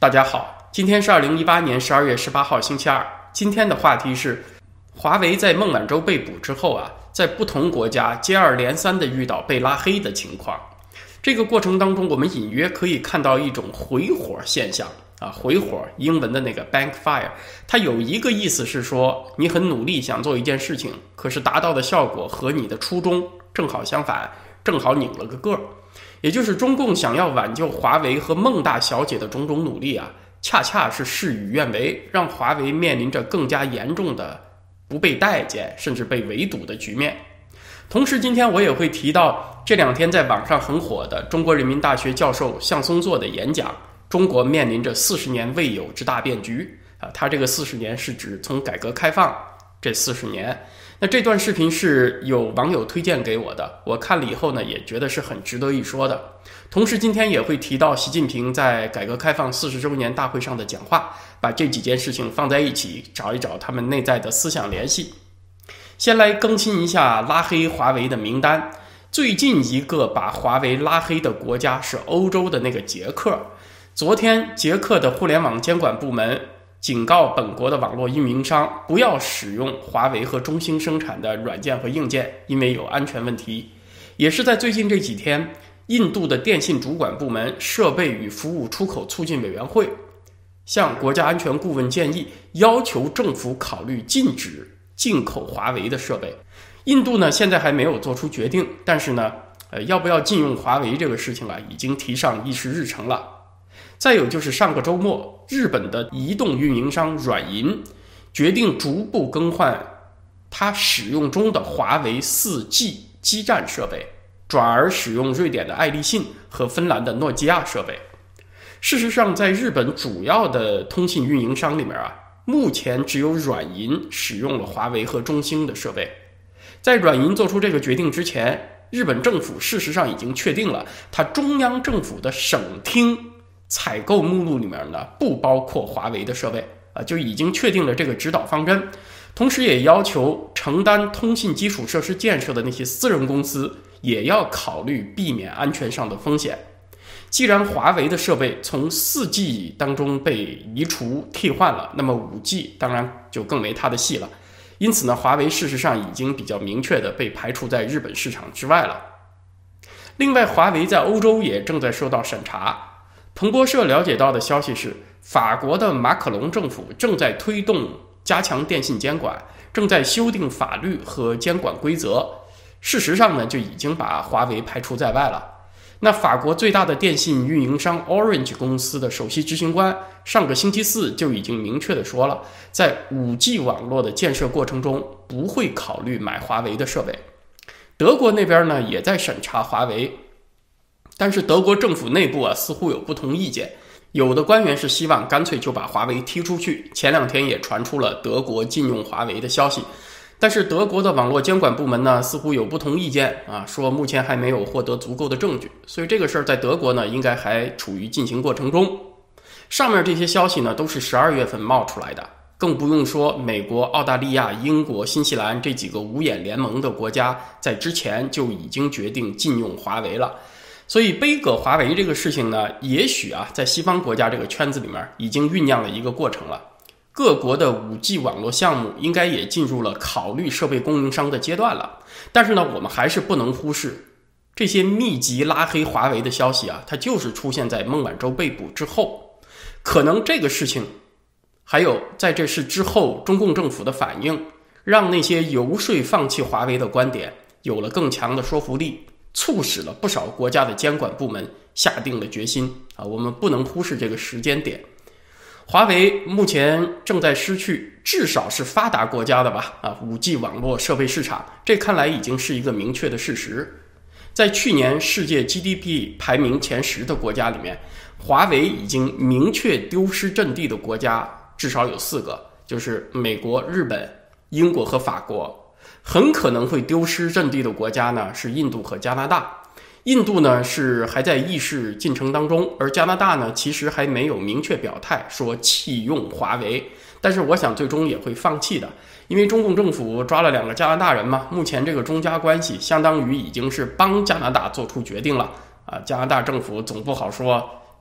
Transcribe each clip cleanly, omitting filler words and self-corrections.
大家好，今天是2018年12月18号星期二。今天的话题是华为在孟晚舟被捕之后在不同国家接二连三地遇到被拉黑的情况。这个过程当中，我们隐约可以看到一种回火现象回火英文的那个 backfire， 它有一个意思是说你很努力想做一件事情，可是达到的效果和你的初衷正好相反，正好拧了个个。也就是中共想要挽救华为和孟大小姐的种种努力恰恰是事与愿违，让华为面临着更加严重的不被待见甚至被围堵的局面。同时今天我也会提到这两天在网上很火的中国人民大学教授向松作的演讲，中国面临着40年未有之大变局他这个40年是指从改革开放这40年。那这段视频是有网友推荐给我的，我看了以后呢，也觉得是很值得一说的。同时今天也会提到习近平在改革开放40周年大会上的讲话，把这几件事情放在一起，找一找他们内在的思想联系。先来更新一下拉黑华为的名单。最近一个把华为拉黑的国家是欧洲的那个捷克。昨天捷克的互联网监管部门警告本国的网络运营商不要使用华为和中兴生产的软件和硬件，因为有安全问题。也是在最近这几天，印度的电信主管部门设备与服务出口促进委员会向国家安全顾问建议，要求政府考虑禁止进口华为的设备。印度呢现在还没有做出决定，但是呢要不要禁用华为这个事情已经提上议事日程了。再有就是上个周末，日本的移动运营商软银决定逐步更换它使用中的华为 4G 基站设备，转而使用瑞典的爱立信和芬兰的诺基亚设备。事实上，在日本主要的通信运营商里面目前只有软银使用了华为和中兴的设备。在软银做出这个决定之前，日本政府事实上已经确定了，它中央政府的省厅采购目录里面呢不包括华为的设备就已经确定了这个指导方针。同时也要求承担通信基础设施建设的那些私人公司也要考虑避免安全上的风险。既然华为的设备从 4G 当中被移除替换了，那么 5G 当然就更没它的戏了。因此呢，华为事实上已经比较明确的被排除在日本市场之外了。另外，华为在欧洲也正在受到审查。彭博社了解到的消息是，法国的马克龙政府正在推动加强电信监管，正在修订法律和监管规则。事实上呢，就已经把华为排除在外了。那法国最大的电信运营商 Orange 公司的首席执行官上个星期四就已经明确地说了，在 5G 网络的建设过程中不会考虑买华为的设备。德国那边呢也在审查华为，但是德国政府内部似乎有不同意见，有的官员是希望干脆就把华为踢出去。前两天也传出了德国禁用华为的消息，但是德国的网络监管部门呢似乎有不同意见说目前还没有获得足够的证据，所以这个事儿在德国呢应该还处于进行过程中。上面这些消息呢都是12月份冒出来的，更不用说美国、澳大利亚、英国、新西兰这几个五眼联盟的国家在之前就已经决定禁用华为了。所以杯葛华为这个事情呢，也许在西方国家这个圈子里面已经酝酿了一个过程了。各国的 5G 网络项目应该也进入了考虑设备供应商的阶段了。但是呢，我们还是不能忽视这些密集拉黑华为的消息它就是出现在孟晚舟被捕之后。可能这个事情还有在这事之后中共政府的反应，让那些游说放弃华为的观点有了更强的说服力，促使了不少国家的监管部门下定了决心我们不能忽视这个时间点。华为目前正在失去至少是发达国家的5G 网络设备市场，这看来已经是一个明确的事实。在去年世界 GDP 排名前10的国家里面，华为已经明确丢失阵地的国家至少有4个，就是美国、日本、英国和法国。很可能会丢失阵地的国家呢是印度和加拿大。印度呢是还在议事进程当中，而加拿大呢其实还没有明确表态说弃用华为，但是我想最终也会放弃的，因为中共政府抓了2个加拿大人嘛，目前这个中加关系相当于已经是帮加拿大做出决定了加拿大政府总不好说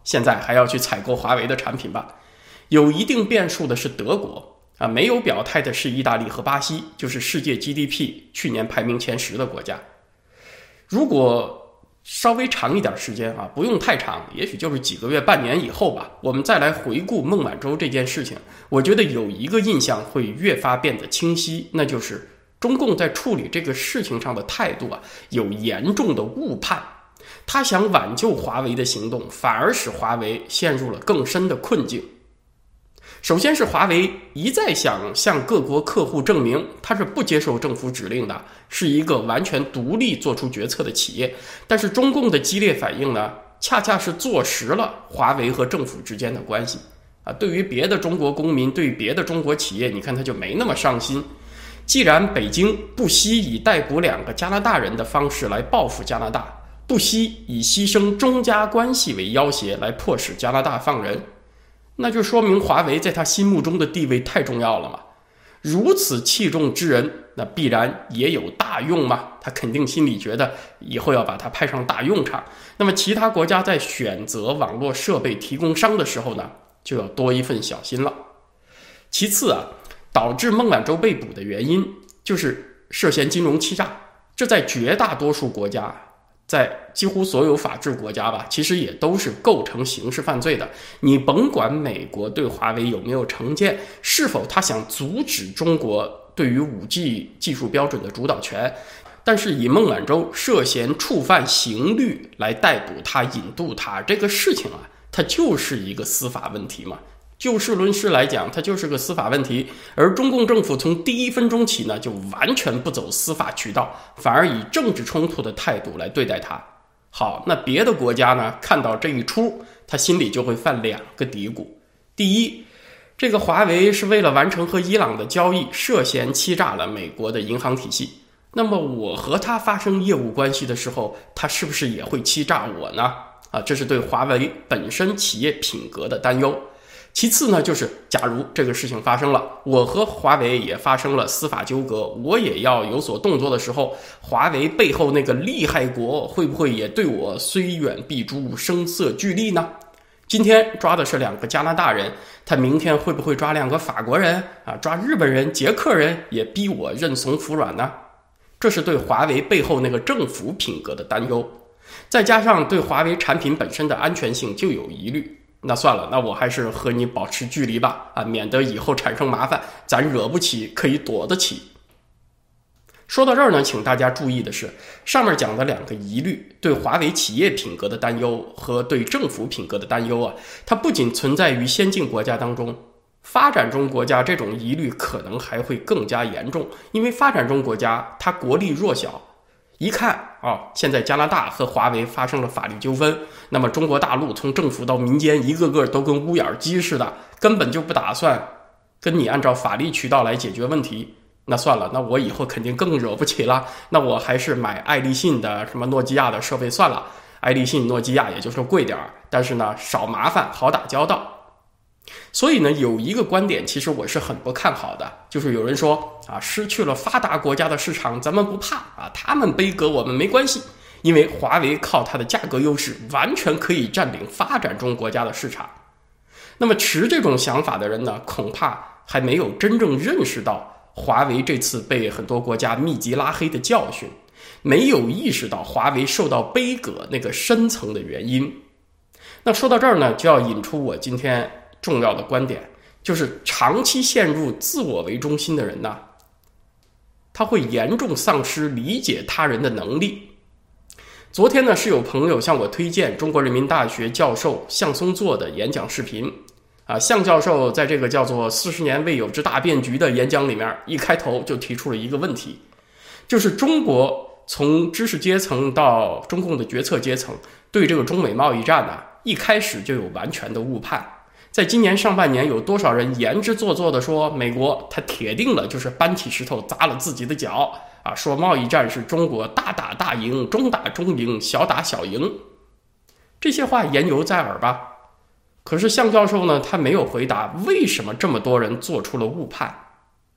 现在还要去采购华为的产品吧。有一定变数的是德国没有表态的是意大利和巴西，就是世界 GDP 去年排名前10的国家。如果稍微长一点时间不用太长，也许就是几个月、半年以后吧，我们再来回顾孟晚舟这件事情，我觉得有一个印象会越发变得清晰，那就是中共在处理这个事情上的态度有严重的误判。他想挽救华为的行动，反而使华为陷入了更深的困境。首先是华为一再想向各国客户证明它是不接受政府指令的，是一个完全独立做出决策的企业。但是中共的激烈反应呢，恰恰是坐实了华为和政府之间的关系对于别的中国公民，对于别的中国企业，你看他就没那么上心。既然北京不惜以逮捕2个加拿大人的方式来报复加拿大，不惜以牺牲中加关系为要挟来迫使加拿大放人，那就说明华为在他心目中的地位太重要了嘛。如此器重之人，那必然也有大用嘛，他肯定心里觉得以后要把它派上大用场。那么其他国家在选择网络设备提供商的时候呢，就要多一份小心了。其次导致孟晚舟被捕的原因就是涉嫌金融欺诈，这在绝大多数国家，在几乎所有法治国家吧，其实也都是构成刑事犯罪的。你甭管美国对华为有没有成见，是否他想阻止中国对于 5G 技术标准的主导权，但是以孟晚舟涉嫌触犯刑律来逮捕他、引渡他这个事情它就是一个司法问题嘛。就事论事来讲，它就是个司法问题，而中共政府从第一分钟起呢，就完全不走司法渠道，反而以政治冲突的态度来对待它。好，那别的国家呢，看到这一出，他心里就会犯2个嘀咕。第一，这个华为是为了完成和伊朗的交易，涉嫌欺诈了美国的银行体系。那么我和他发生业务关系的时候，他是不是也会欺诈我呢？这是对华为本身企业品格的担忧。其次呢，就是假如这个事情发生了，我和华为也发生了司法纠葛，我也要有所动作的时候，华为背后那个厉害国会不会也对我虽远必诛，声色俱厉呢？今天抓的是2个加拿大人，他明天会不会抓2个法国人抓日本人、捷克人，也逼我认怂服软呢？这是对华为背后那个政府品格的担忧，再加上对华为产品本身的安全性就有疑虑。那算了，那我还是和你保持距离吧免得以后产生麻烦，咱惹不起可以躲得起。说到这儿呢，请大家注意的是，上面讲的2个疑虑，对华为企业品格的担忧和对政府品格的担忧它不仅存在于先进国家当中，发展中国家这种疑虑可能还会更加严重，因为发展中国家它国力弱小，一看现在加拿大和华为发生了法律纠纷，那么中国大陆从政府到民间一个个都跟乌眼鸡似的，根本就不打算跟你按照法律渠道来解决问题。那算了，那我以后肯定更惹不起了，那我还是买爱立信的什么诺基亚的设备算了。爱立信、诺基亚也就是贵点，但是呢少麻烦，好打交道。所以呢，有一个观点其实我是很不看好的，就是有人说失去了发达国家的市场咱们不怕他们杯葛我们没关系，因为华为靠它的价格优势完全可以占领发展中国家的市场。那么持这种想法的人呢，恐怕还没有真正认识到华为这次被很多国家密集拉黑的教训，没有意识到华为受到杯葛那个深层的原因。那说到这儿呢，就要引出我今天重要的观点，就是长期陷入自我为中心的人呢，他会严重丧失理解他人的能力。昨天呢，是有朋友向我推荐中国人民大学教授向松作的演讲视频向教授在这个叫做40年未有之大变局的演讲里面，一开头就提出了一个问题，就是中国从知识阶层到中共的决策阶层对这个中美贸易战一开始就有完全的误判。在今年上半年，有多少人言之做作的说美国他铁定了就是搬起石头砸了自己的脚说贸易战是中国大打大赢，中打中赢，小打小赢。这些话言犹在耳吧。可是向教授呢，他没有回答为什么这么多人做出了误判。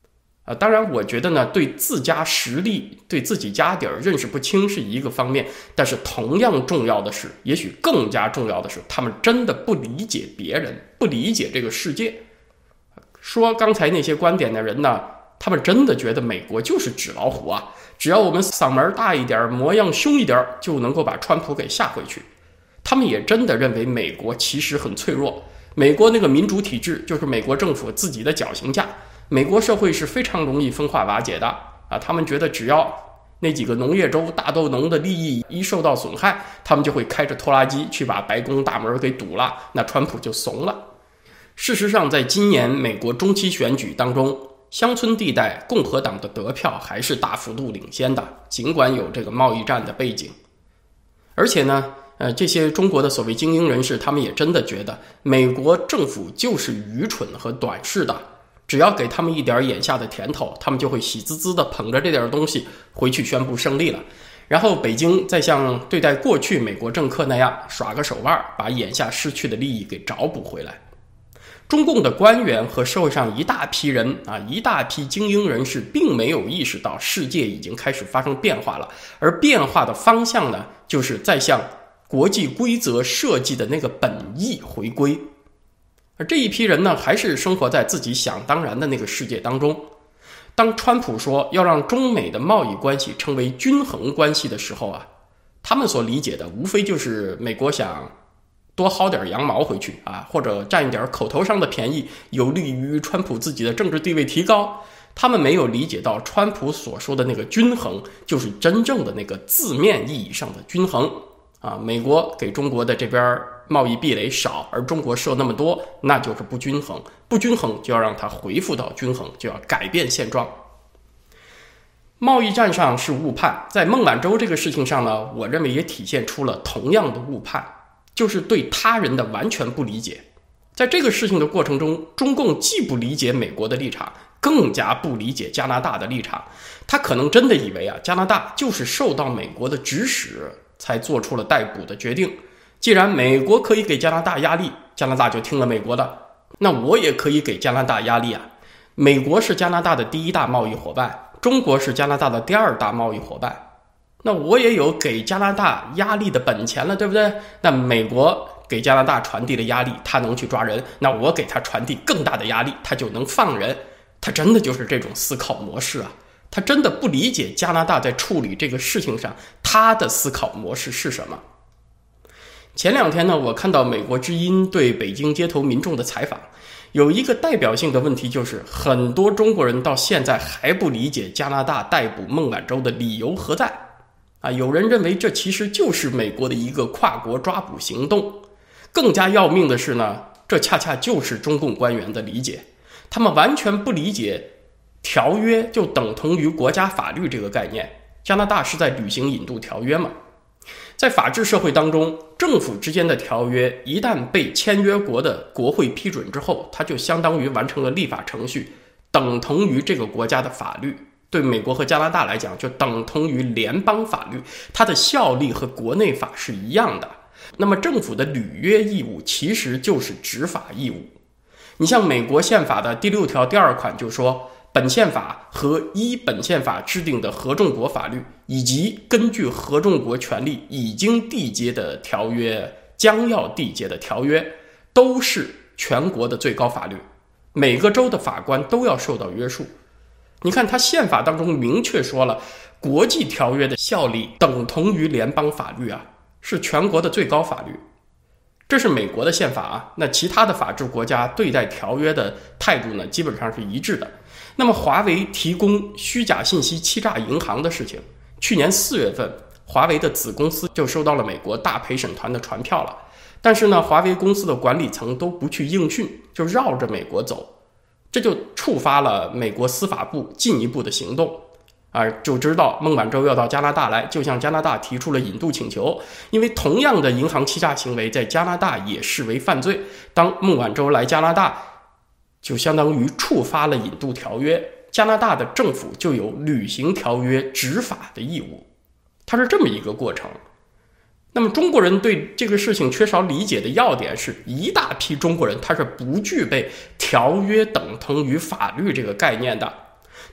当然我觉得呢，对自家实力、对自己家底儿认识不清是一个方面，但是同样重要的是，也许更加重要的是，他们真的不理解别人，不理解这个世界。说刚才那些观点的人呢，他们真的觉得美国就是纸老虎啊，只要我们嗓门大一点，模样凶一点，就能够把川普给吓回去。他们也真的认为美国其实很脆弱，美国那个民主体制就是美国政府自己的绞刑架，美国社会是非常容易分化瓦解的啊。他们觉得只要那几个农业州大豆农的利益一受到损害，他们就会开着拖拉机去把白宫大门给堵了，那川普就怂了。事实上，在今年美国中期选举当中，乡村地带共和党的得票还是大幅度领先的，尽管有这个贸易战的背景。而且呢，这些中国的所谓精英人士，他们也真的觉得美国政府就是愚蠢和短视的，只要给他们一点眼下的甜头，他们就会喜滋滋的捧着这点东西回去宣布胜利了。然后北京再像对待过去美国政客那样耍个手腕，把眼下失去的利益给找补回来。中共的官员和社会上一大批人一大批精英人士并没有意识到世界已经开始发生变化了，而变化的方向呢，就是在向国际规则设计的那个本意回归。而这一批人呢，还是生活在自己想当然的那个世界当中。当川普说要让中美的贸易关系成为均衡关系的时候啊，他们所理解的无非就是美国想多薅点羊毛回去或者占一点口头上的便宜，有利于川普自己的政治地位提高。他们没有理解到川普所说的那个均衡，就是真正的那个字面意义上的均衡美国给中国的这边贸易壁垒少，而中国设那么多，那就是不均衡。不均衡就要让它恢复到均衡，就要改变现状。贸易战上是误判，在孟晚舟这个事情上呢，我认为也体现出了同样的误判，就是对他人的完全不理解。在这个事情的过程中，中共既不理解美国的立场，更加不理解加拿大的立场。他可能真的以为加拿大就是受到美国的指使才做出了逮捕的决定。既然美国可以给加拿大压力，加拿大就听了美国的，那我也可以给加拿大压力美国是加拿大的第一大贸易伙伴，中国是加拿大的第二大贸易伙伴，那我也有给加拿大压力的本钱了，对不对？那美国给加拿大传递了压力，他能去抓人，那我给他传递更大的压力，他就能放人。他真的就是这种思考模式他真的不理解加拿大在处理这个事情上他的思考模式是什么。前两天呢，我看到美国之音对北京街头民众的采访，有一个代表性的问题，就是很多中国人到现在还不理解加拿大逮捕孟晚舟的理由何在有人认为这其实就是美国的一个跨国抓捕行动。更加要命的是呢，这恰恰就是中共官员的理解，他们完全不理解条约就等同于国家法律这个概念。加拿大是在履行引渡条约嘛？在法治社会当中，政府之间的条约一旦被签约国的国会批准之后，它就相当于完成了立法程序，等同于这个国家的法律。对美国和加拿大来讲，就等同于联邦法律，它的效力和国内法是一样的。那么政府的履约义务其实就是执法义务。你像美国宪法的第6条第2款就说，本宪法和依本宪法制定的合众国法律，以及根据合众国权利已经缔结的条约、将要缔结的条约，都是全国的最高法律，每个州的法官都要受到约束。你看他宪法当中明确说了，国际条约的效力等同于联邦法律是全国的最高法律。这是美国的宪法那其他的法治国家对待条约的态度呢，基本上是一致的。那么华为提供虚假信息欺诈银行的事情，去年4月份，华为的子公司就收到了美国大陪审团的传票了。但是呢，华为公司的管理层都不去应讯，就绕着美国走，这就触发了美国司法部进一步的行动就知道孟晚舟要到加拿大来，就向加拿大提出了引渡请求。因为同样的银行欺诈行为在加拿大也视为犯罪，当孟晚舟来加拿大，就相当于触发了引渡条约，加拿大的政府就有履行条约执法的义务，它是这么一个过程。那么中国人对这个事情缺少理解的要点是，一大批中国人他是不具备条约等同于法律这个概念的。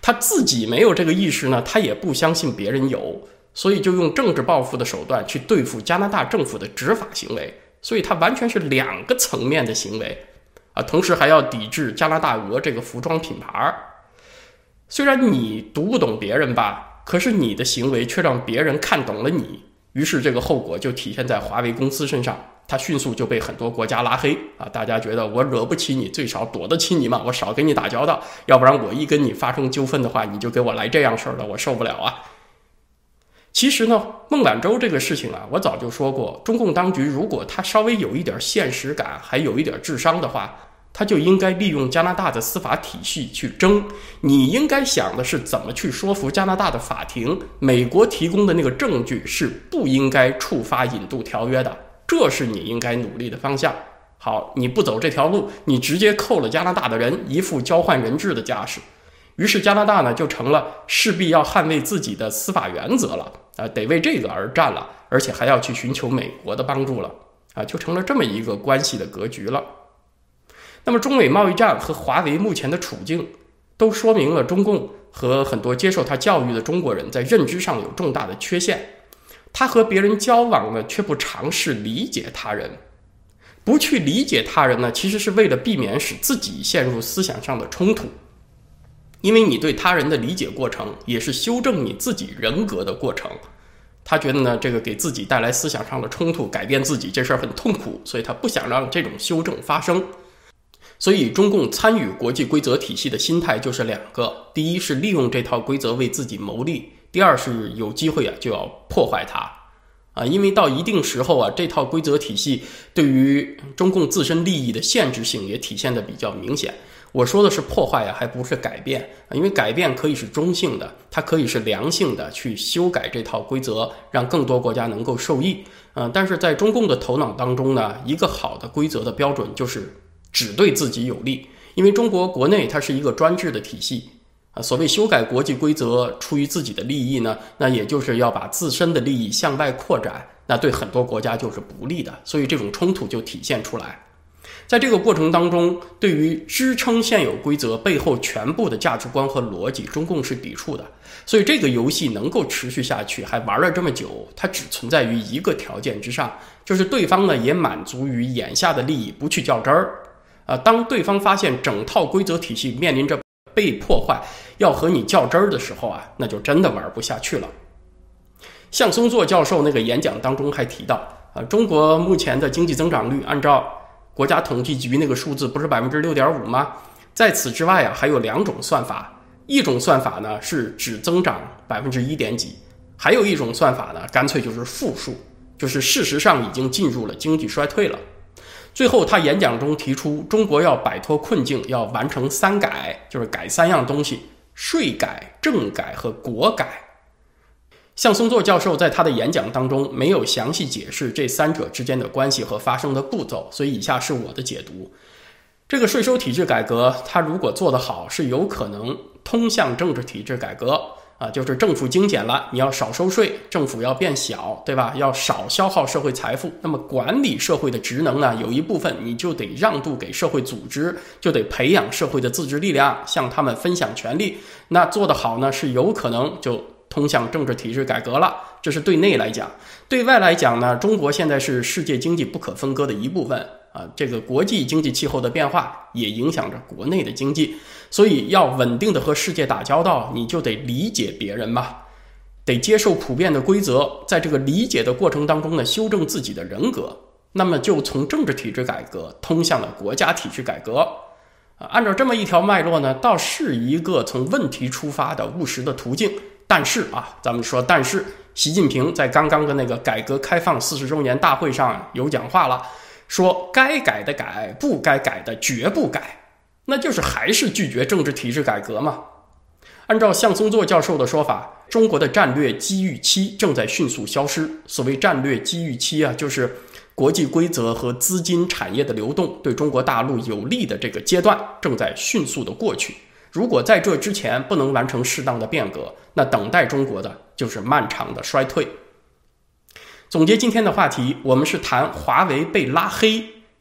他自己没有这个意识呢，他也不相信别人有，所以就用政治报复的手段去对付加拿大政府的执法行为，所以它完全是2个层面的行为啊，同时还要抵制加拿大鹅这个服装品牌。虽然你读不懂别人吧，可是你的行为却让别人看懂了你，于是这个后果就体现在华为公司身上，它迅速就被很多国家拉黑啊！大家觉得我惹不起你，最少躲得起你嘛，我少跟你打交道，要不然我一跟你发生纠纷的话，你就给我来这样事儿了，我受不了啊！其实呢，孟晚舟这个事情啊，我早就说过，中共当局如果他稍微有一点现实感，还有一点智商的话，他就应该利用加拿大的司法体系去争。你应该想的是怎么去说服加拿大的法庭，美国提供的那个证据是不应该触发引渡条约的，这是你应该努力的方向。好，你不走这条路，你直接扣了加拿大的人，一副交换人质的架势。于是加拿大呢就成了势必要捍卫自己的司法原则了得为这个而战了，而且还要去寻求美国的帮助了就成了这么一个关系的格局了。那么中美贸易战和华为目前的处境都说明了中共和很多接受他教育的中国人在认知上有重大的缺陷，他和别人交往呢却不尝试理解他人，不去理解他人呢其实是为了避免使自己陷入思想上的冲突，因为你对他人的理解过程也是修正你自己人格的过程。他觉得呢这个给自己带来思想上的冲突，改变自己这事儿很痛苦，所以他不想让这种修正发生。所以中共参与国际规则体系的心态就是2个，第一是利用这套规则为自己谋利，第二是有机会就要破坏它因为到一定时候这套规则体系对于中共自身利益的限制性也体现得比较明显。我说的是破坏还不是改变因为改变可以是中性的，它可以是良性的，去修改这套规则，让更多国家能够受益但是在中共的头脑当中呢，一个好的规则的标准就是只对自己有利，因为中国国内它是一个专制的体系所谓修改国际规则出于自己的利益呢，那也就是要把自身的利益向外扩展，那对很多国家就是不利的，所以这种冲突就体现出来。在这个过程当中，对于支撑现有规则背后全部的价值观和逻辑，中共是抵触的。所以这个游戏能够持续下去，还玩了这么久，它只存在于一个条件之上，就是对方呢也满足于眼下的利益，不去较真儿当对方发现整套规则体系面临着被破坏，要和你较真儿的时候那就真的玩不下去了。向松作教授那个演讲当中还提到中国目前的经济增长率按照国家统计局那个数字不是 6.5% 吗？在此之外还有2种算法，一种算法呢是只增长 1. 点几，还有一种算法呢干脆就是负数，就是事实上已经进入了经济衰退了。最后他演讲中提出，中国要摆脱困境，要完成3改，就是改3样东西：税改、政改和国改。向松作教授在他的演讲当中没有详细解释这3者之间的关系和发生的步骤，所以以下是我的解读。这个税收体制改革，它如果做得好，是有可能通向政治体制改革就是政府精简了，你要少收税，政府要变小，对吧？要少消耗社会财富，那么管理社会的职能呢，有一部分你就得让渡给社会组织，就得培养社会的自治力量，向他们分享权利。那做得好呢，是有可能就通向政治体制改革了，这是对内来讲。对外来讲呢，中国现在是世界经济不可分割的一部分这个国际经济气候的变化也影响着国内的经济，所以要稳定的和世界打交道，你就得理解别人嘛，得接受普遍的规则，在这个理解的过程当中呢，修正自己的人格，那么就从政治体制改革通向了国家体制改革按照这么一条脉络呢，倒是一个从问题出发的务实的途径。但是咱们说但是习近平在刚刚的那个改革开放40周年大会上有讲话了，说该改的改，不该改的绝不改，那就是还是拒绝政治体制改革嘛。按照向松作教授的说法，中国的战略机遇期正在迅速消失。所谓战略机遇期就是国际规则和资金产业的流动对中国大陆有利的这个阶段正在迅速的过去。如果在这之前不能完成适当的变革，那等待中国的就是漫长的衰退。总结今天的话题，我们是谈华为被拉黑，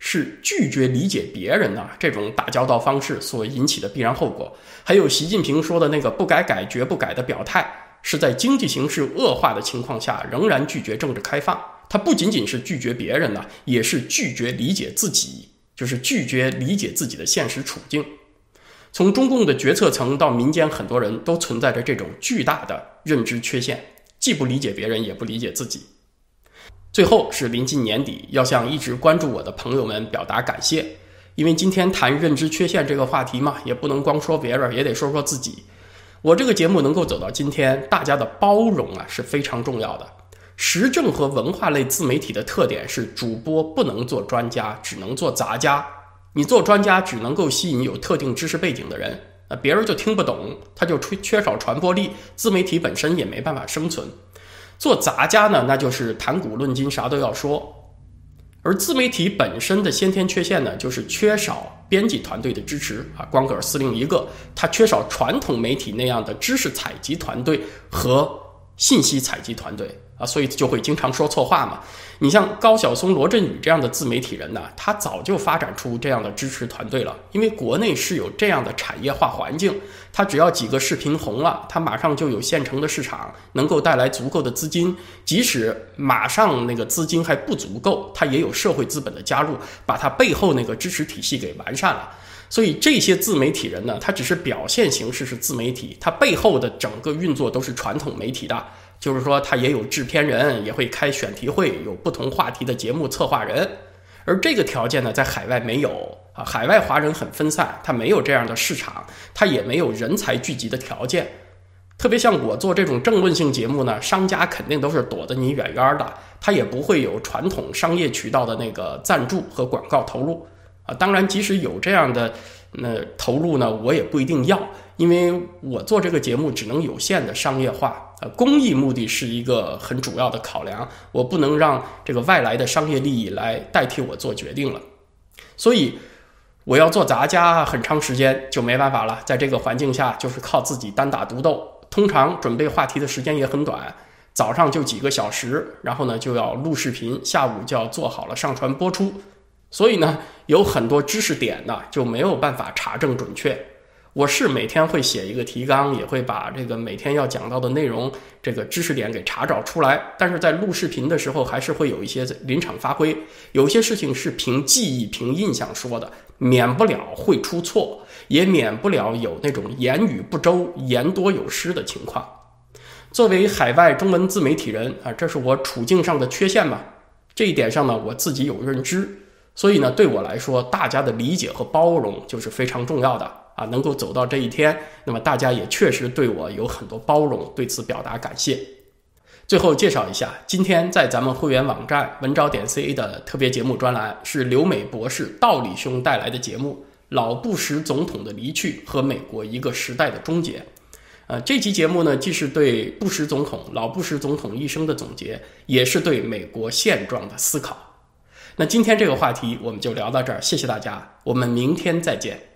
是拒绝理解别人这种打交道方式所引起的必然后果，还有习近平说的那个不改改绝不改的表态，是在经济形势恶化的情况下仍然拒绝政治开放。他不仅仅是拒绝别人也是拒绝理解自己，就是拒绝理解自己的现实处境。从中共的决策层到民间，很多人都存在着这种巨大的认知缺陷，既不理解别人，也不理解自己。最后是临近年底，要向一直关注我的朋友们表达感谢，因为今天谈认知缺陷这个话题嘛，也不能光说别人，也得说说自己。我这个节目能够走到今天，大家的包容是非常重要的。时政和文化类自媒体的特点是主播不能做专家，只能做杂家。你做专家只能够吸引有特定知识背景的人，别人就听不懂，他就缺少传播力，自媒体本身也没办法生存。做杂家呢，那就是谈古论今，啥都要说。而自媒体本身的先天缺陷呢，就是缺少编辑团队的支持光杆司令一个，它缺少传统媒体那样的知识采集团队和信息采集团队所以就会经常说错话嘛。你像高晓松、罗振宇这样的自媒体人呢，他早就发展出这样的支持团队了，因为国内是有这样的产业化环境，他只要几个视频红了，他马上就有现成的市场，能够带来足够的资金，即使马上那个资金还不足够，他也有社会资本的加入，把他背后那个支持体系给完善了。所以这些自媒体人呢，他只是表现形式是自媒体，他背后的整个运作都是传统媒体的，就是说他也有制片人，也会开选题会，有不同话题的节目策划人。而这个条件呢，在海外没有海外华人很分散，他没有这样的市场，他也没有人才聚集的条件。特别像我做这种政论性节目呢，商家肯定都是躲得你远远的，他也不会有传统商业渠道的那个赞助和广告投入当然即使有这样的投入呢，我也不一定要，因为我做这个节目只能有限的商业化公益目的是一个很主要的考量，我不能让这个外来的商业利益来代替我做决定了。所以我要做杂家很长时间就没办法了，在这个环境下就是靠自己单打独斗，通常准备话题的时间也很短，早上就几个小时，然后呢就要录视频，下午就要做好了上传播出。所以呢，有很多知识点呢就没有办法查证准确。我是每天会写一个提纲，也会把这个每天要讲到的内容这个知识点给查找出来，但是在录视频的时候还是会有一些临场发挥，有些事情是凭记忆凭印象说的，免不了会出错，也免不了有那种言语不周言多有失的情况。作为海外中文自媒体人这是我处境上的缺陷嘛，这一点上呢我自己有认知，所以呢对我来说大家的理解和包容就是非常重要的能够走到这一天，那么大家也确实对我有很多包容，对此表达感谢。最后介绍一下，今天在咱们会员网站文招.ca 的特别节目专栏是留美博士道理兄带来的节目，老布什总统的离去和美国一个时代的终结。这期节目呢，既是对老布什总统一生的总结，也是对美国现状的思考。那今天这个话题我们就聊到这儿，谢谢大家，我们明天再见。